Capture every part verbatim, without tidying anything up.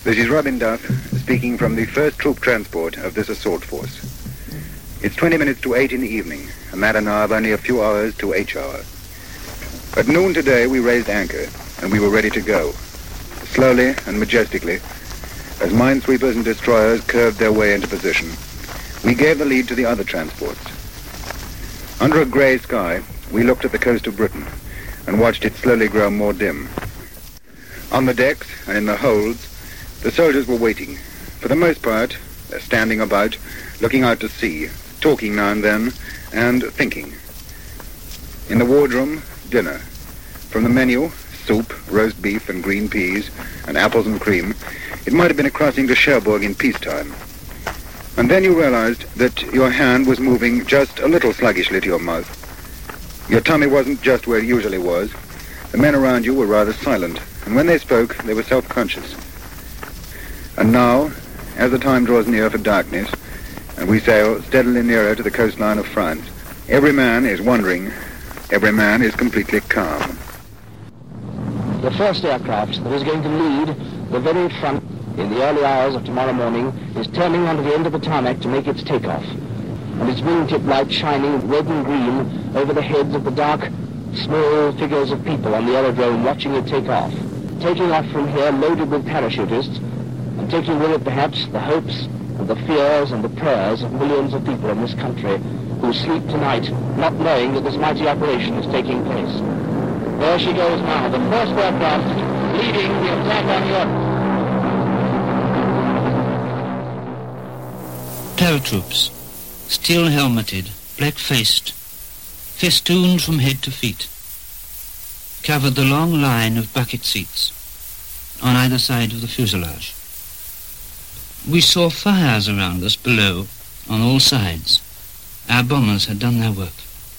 This is Robin Duff, speaking from the first troop transport of this assault force. It's twenty minutes to eight in the evening, a matter now of only a few hours to H hour. At noon today, we raised anchor, and we were ready to go. Slowly and majestically, as minesweepers and destroyers curved their way into position, we gave the lead to the other transports. Under a grey sky, we looked at the coast of Britain and watched it slowly grow more dim. On the decks and in the holds, the soldiers were waiting. For the most part, they're standing about, looking out to sea, talking now and then, and thinking. In the wardroom, dinner. From the menu, soup, roast beef and green peas, and apples and cream. It might have been a crossing to Cherbourg in peacetime. And then you realized that your hand was moving just a little sluggishly to your mouth. Your tummy wasn't just where it usually was. The men around you were rather silent, and when they spoke, they were self-conscious. And now, as the time draws near for darkness, and we sail steadily nearer to the coastline of France, every man is wondering, every man is completely calm. The first aircraft that is going to lead the very front in the early hours of tomorrow morning is turning onto the end of the tarmac to make its takeoff, and its wingtip light shining red and green over the heads of the dark, small figures of people on the aerodrome watching it take off. Taking off from here loaded with parachutists, and taking with it perhaps the hopes and the fears and the prayers of millions of people in this country who sleep tonight not knowing that this mighty operation is taking place. There she goes now, the first aircraft leading the attack on Europe. Paratroops, steel helmeted, black-faced, festooned from head to feet, covered the long line of bucket seats on either side of the fuselage. We saw fires around us below on all sides. Our bombers had done their work.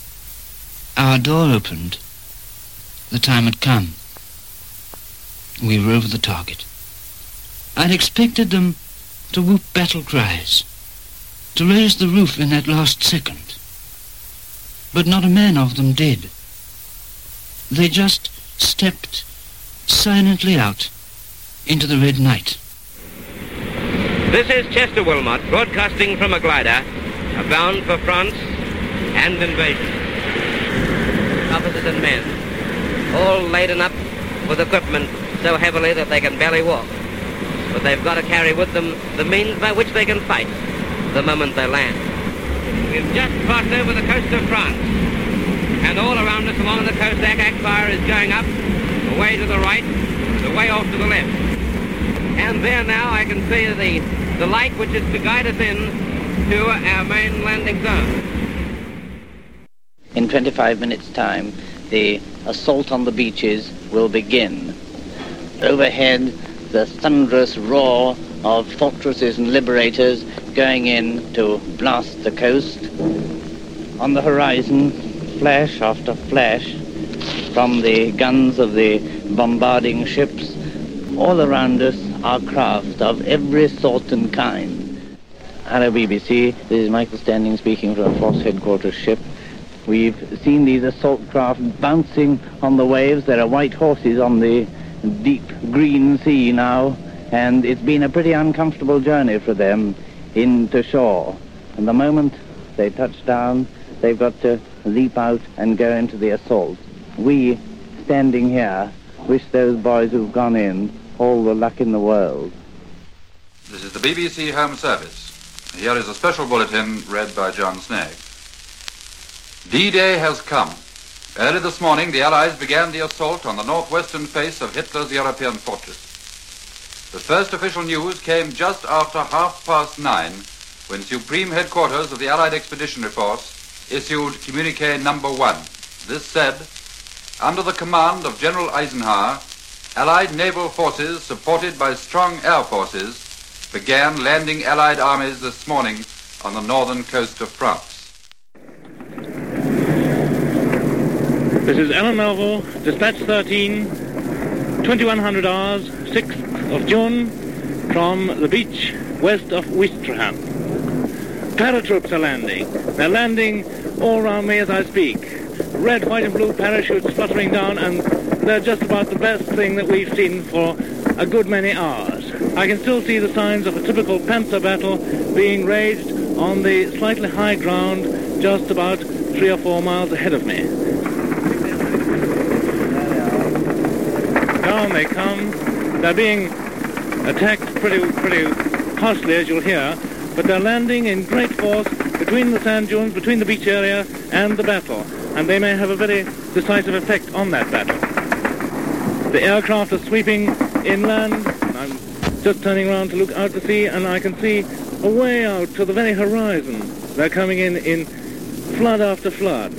Our door opened. The time had come. We were over the target. I'd expected them to whoop battle cries, to raise the roof in that last second. But not a man of them did. They just stepped silently out into the red night. This is Chester Wilmot, broadcasting from a glider, bound for France and invasion. Officers and men, all laden up with equipment so heavily that they can barely walk. But they've got to carry with them the means by which they can fight the moment they land. We've just crossed over the coast of France, and all around us along the coast, attack fire is going up, away to the right, and away off to the left. And there now I can see the, the light which is to guide us in to our main landing zone. In twenty-five minutes' time, the assault on the beaches will begin. Overhead, the thunderous roar of fortresses and liberators going in to blast the coast. On the horizon, flash after flash from the guns of the bombarding ships. All around us are craft of every sort and kind. Hello B B C, this is Michael Standing speaking from a force headquarters ship. We've seen these assault craft bouncing on the waves. There are white horses on the deep green sea now, and it's been a pretty uncomfortable journey for them into shore. And the moment they touch down, they've got to leap out and go into the assault. We, standing here, wish those boys who've gone in all the luck in the world. This is the B B C Home Service. Here is a special bulletin read by John Snagg. D-Day has come. Early this morning, the Allies began the assault on the northwestern face of Hitler's European fortress. The first official news came just after half past nine, when Supreme Headquarters of the Allied Expeditionary Force issued communique number one. This said, under the command of General Eisenhower, Allied naval forces, supported by strong air forces, began landing Allied armies this morning on the northern coast of France. This is Alan Melville, Dispatch thirteen, twenty-one hundred hours, sixth of June, from the beach west of Ouistreham. Paratroops are landing. They're landing all around me as I speak. Red, white and blue parachutes fluttering down, and they're just about the best thing that we've seen for a good many hours. I can still see the signs of a typical panzer battle being raged on the slightly high ground just about three or four miles ahead of me. Down they come. They're being attacked pretty, pretty harshly, as you'll hear, but they're landing in great force between the sand dunes, between the beach area and the battle, and they may have a very decisive effect on that battle. The aircraft are sweeping inland. I'm just turning around to look out to sea, and I can see away out to the very horizon. They're coming in in flood after flood.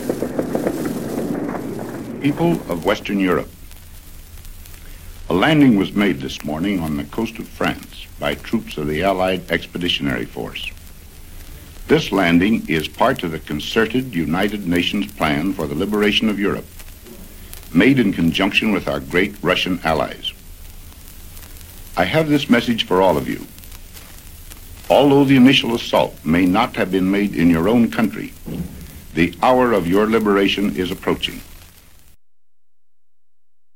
People of Western Europe. A landing was made this morning on the coast of France by troops of the Allied Expeditionary Force. This landing is part of the concerted United Nations plan for the liberation of Europe, made in conjunction with our great Russian allies. I have this message for all of you. Although the initial assault may not have been made in your own country, the hour of your liberation is approaching.